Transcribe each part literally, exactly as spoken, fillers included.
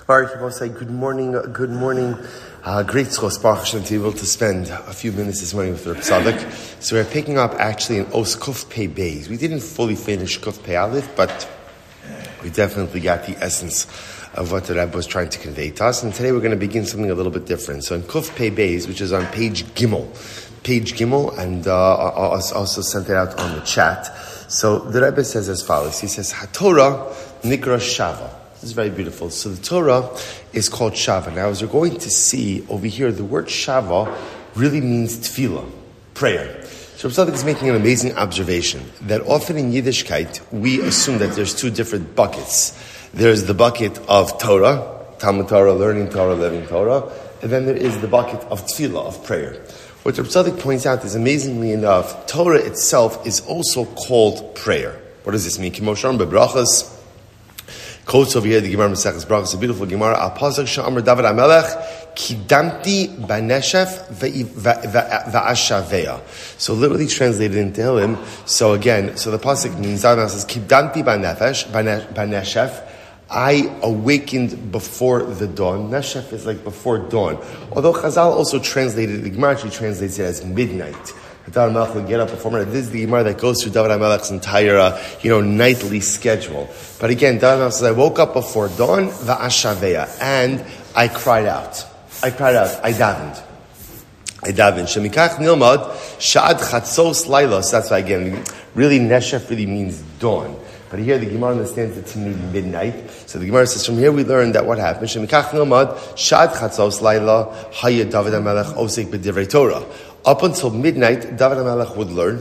Baruch Hashem, say good morning, good morning. Uh, great schos, Baruch Hashem, to be able to spend a few minutes this morning with Reb Tzadok. So we're picking up actually in Os Kuf Pei Beis. We didn't fully finish Kuf Pei Aleph, but we definitely got the essence of what the Rebbe was trying to convey to us. And today we're going to begin something a little bit different. So in Kuf Pei Beis, which is on page Gimel, page Gimel, and uh, I also sent it out on the chat. So the Rebbe says as follows. He says, HaTorah Nikra Shava. This is very beautiful. So the Torah is called Shava. Now, as we're going to see over here, the word Shava really means tefillah, prayer. So Tzadok is making an amazing observation that often in Yiddishkeit, we assume that there's two different buckets. There's the bucket of Torah, Talmud Torah, learning Torah, living Torah, and then there is the bucket of tefillah, of prayer. What Tzadok points out is, amazingly enough, Torah itself is also called prayer. What does this mean? Kimosham bebrachas. Quotes over here, the Gemara Maseches Brachos, a beautiful Gemara. Al pasuk she'amar David HaMelech, kidamti b'neshef va'ashavea. So literally translated into Tehillim. So again, so the pasuk means, David says, kidamti b'nefesh, b'neshef. I awakened before the dawn. Neshef is like before dawn. Although Chazal also translated, the Gemara actually translates it as midnight. David HaMelech will get up before midnight. This is the Gemara that goes through David HaMelech's entire, uh, you know, nightly schedule. But again, David HaMelech says, I woke up before dawn, va'ashavea, and I cried out. I cried out. I davened. I davened. Shemikach nilmad, sha'ad chatzos laila. So that's why, again, really, Neshef really means dawn. But here the Gemara understands it to mean midnight. So the Gemara says, from here we learn that what happened. Shemikach nilmad, sha'ad chatzos laila, haya David HaMelech osek b'divrei Torah. Up until midnight, David HaMelech would learn.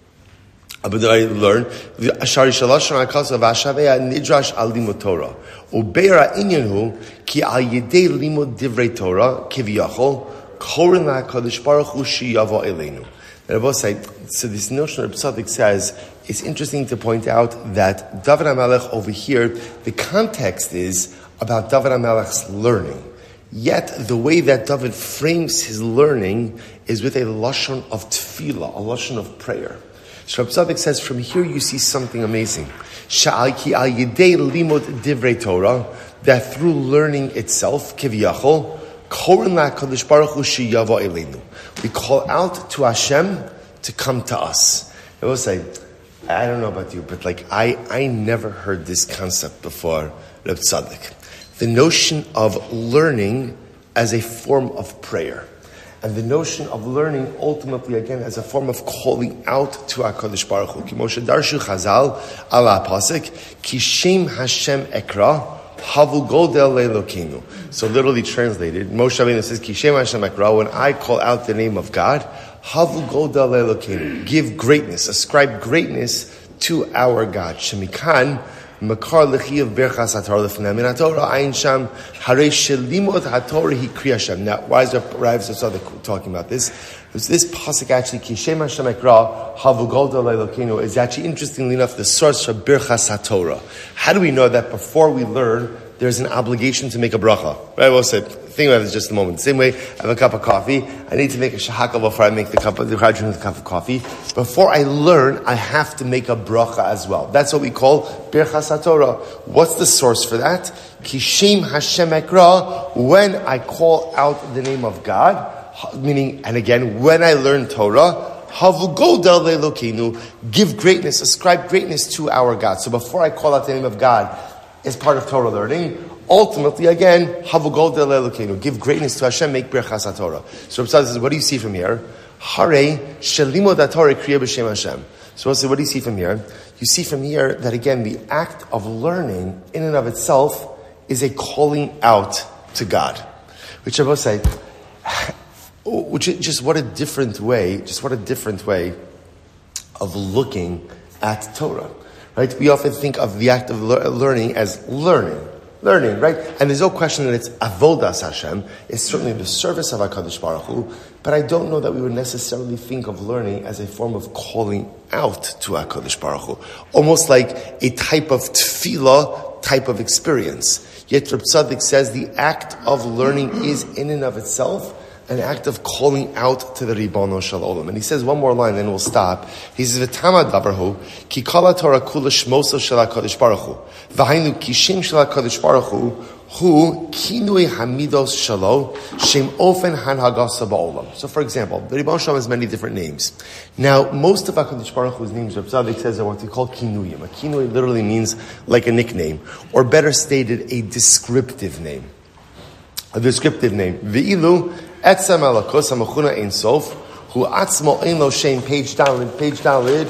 Would learn. Ashari shalosh ha'akasav v'ashavea nidrash al limud Torah. Ubeira inyanhu ki al yedei limud divrei Torah kiviyachol korin la'kadosh baruch hu sheyavo eleinu. And Rebbe say, so this notion of Tzadok says, it's interesting to point out that David HaMelech over here, the context is about David HaMelech's learning. Yet, the way that David frames his learning is with a lashon of tefillah, a lashon of prayer. So Reb Tzadok says, from here you see something amazing. Sha'al ki al yedei limud divrei Torah, that through learning itself, kiviyachol, korin la'kadosh baruch hu sheyavo eleinu. We call out to Hashem to come to us. I will say, I don't know about you, but like, I, I never heard this concept before, Reb Tzadok. The notion of learning as a form of prayer. And the notion of learning ultimately, again, as a form of calling out to HaKadosh Baruch Hu. Ki Moshe Darshu Chazal ala pasuk, Ki Shem Hashem Ekra, Havu Godel Le'Elokeinu. So literally translated, Moshe Rabbeinu says, Ki Shem Hashem Ekra, when I call out the name of God, Havu Godel Le'Elokeinu. Give greatness, ascribe greatness to our God. Shemikan, Makar lechiyav berchas haTorah lefnei min haTorah ayin sham harei shelimot haTorah hi kriya shem. Now, why is Rav Tzadok talking about this? Because this pasuk actually, Ki Shem Hashem Ekra Havu Golda Le'Elokeinu, is actually, interestingly enough, the source for berchas haTorah. How do we know that before we learn, there's an obligation to make a bracha? Right? Well said. Think about it just a moment. Same way, I have a cup of coffee. I need to make a shahakal before I make the cup of the drink the cup of coffee. Before I learn, I have to make a bracha as well. That's what we call birchas haTorah. What's the source for that? Ki Shem Hashem Ekra. When I call out the name of God, meaning, and again, when I learn Torah, Havu Godel Le'Elokeinu, give greatness, ascribe greatness to our God. So before I call out the name of God as part of Torah learning, ultimately, again, Havu Godel Le'Elokeinu, give greatness to Hashem, make birchas haTorah. So Reb Tzadok says, what do you see from here? Harei shelimod haTorah kriya b'shem Hashem. So what do you see from here? You see from here that, again, the act of learning in and of itself is a calling out to God. Which I will say, which is just what a different way, just what a different way of looking at Torah. Right? We often think of the act of le- learning as learning. Learning, right? And there's no question that it's avodas Hashem. It's certainly the service of HaKadosh Baruch Hu, but I don't know that we would necessarily think of learning as a form of calling out to HaKadosh Baruch Hu. Almost like a type of tefillah type of experience. Yet Reb Tzadok says the act of learning is in and of itself an act of calling out to the Ribono Shel Olam. And he says one more line, then we'll stop. He says, "V'tama davarhu ki kol Torah kula shmoso shel HaKadosh Baruch Hu, v'hainu kishim shel HaKadosh Baruch Hu, hu kinui hamidos shelo shem ofen hanhagasa ba'olam." So, for example, the Ribono Shel Olam has many different names. Now, most of HaKadosh Baruch Hu's names, Reb Tzadok says, are what we call kinuyim. A kinui literally means like a nickname, or better stated, a descriptive name. A descriptive name. V'ilu etzem alakos hamachuna ein sof hu atzmo ein lo shem, page down, page down lid,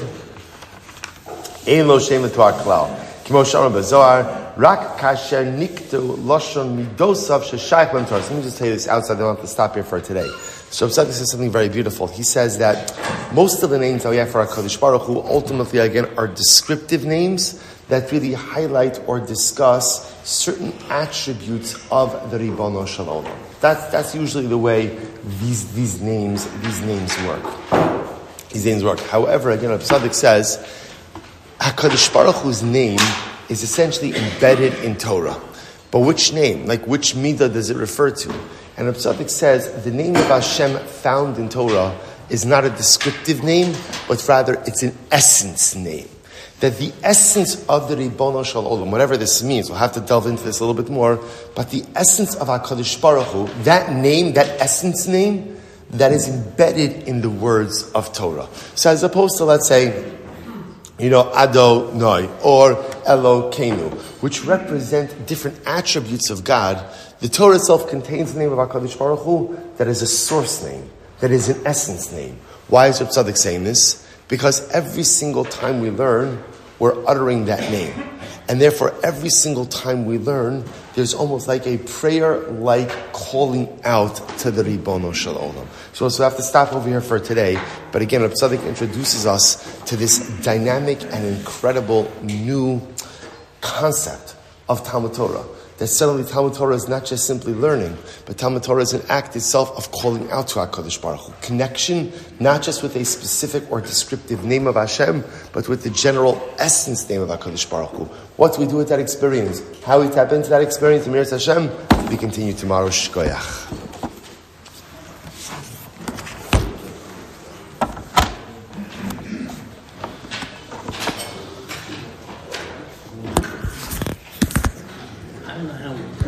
ein lo shem l'toar klal. Kimo sharon b'zohar rak kasher niktu loshon midosav sheshayich l'm Torah. So let me just tell you this outside. I don't have to stop here for today. So Reb Tzadok says something very beautiful. He says that most of the names that we have for HaKadosh Baruch Hu ultimately, again, are descriptive names that really highlight or discuss certain attributes of the Ribono Shel Olam. That's that's usually the way these these names these names work. These names work. However, again, Reb Tzadok says HaKadosh Baruch Hu's name is essentially embedded in Torah. But which name? Like which midah does it refer to? And Reb Tzadok says the name of Hashem found in Torah is not a descriptive name, but rather it's an essence name. That the essence of the Ribono Shel Olam, whatever this means, we'll have to delve into this a little bit more, but the essence of HaKadosh Baruch Hu, that name, that essence name, that is embedded in the words of Torah. So as opposed to, let's say, you know, Adonai or Elokeinu, which represent different attributes of God, the Torah itself contains the name of HaKadosh Baruch Hu that is a source name, that is an essence name. Why is Reb Tzadok saying this? Because every single time we learn, we're uttering that name. And therefore, every single time we learn, there's almost like a prayer-like calling out to the Ribono Shel Olam. So, so we have to stop over here for today. But again, Reb Tzadok introduces us to this dynamic and incredible new concept of Talmud Torah. That suddenly Talmud Torah is not just simply learning, but Talmud Torah is an act itself of calling out to HaKadosh Baruch Hu. Connection, not just with a specific or descriptive name of Hashem, but with the general essence name of HaKadosh Baruch Hu. What do we do with that experience? How we tap into that experience, Emiras Hashem? We continue tomorrow. Shkoyach.